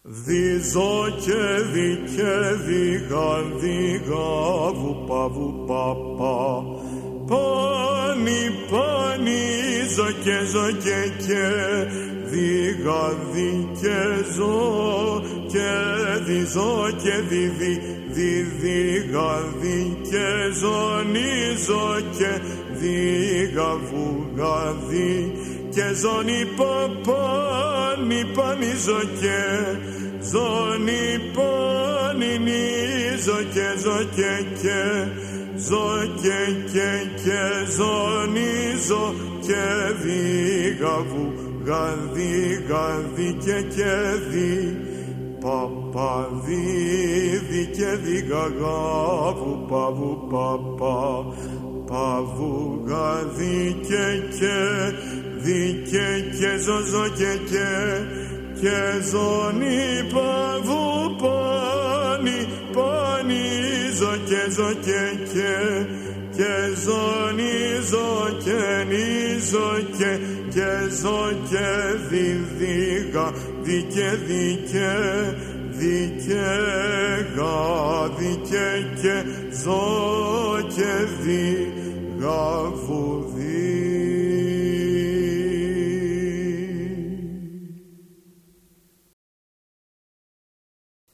Δίζο και δι και δίγα δίγα βουπα βουπα πα. Πάνι πάνι ζω και δίγα δι και ζω και διζω και δίγα δι και ζωνίζο και δίγα βουγα δι και ζωνι πάνι πάνι ζω και ζωνι πάνι νίζο και ζω και ζω και ζωνίζο και δίγα βουγα δι και δι παπαδί και δίγα γαβου παβου παπα παβουγα δι και ζω και ζωνι παβου πάνι πάνι ζω και ζωνίζο και νίζο και ζω και δίγα δι και γα δι και ζω και δίγα βουδί.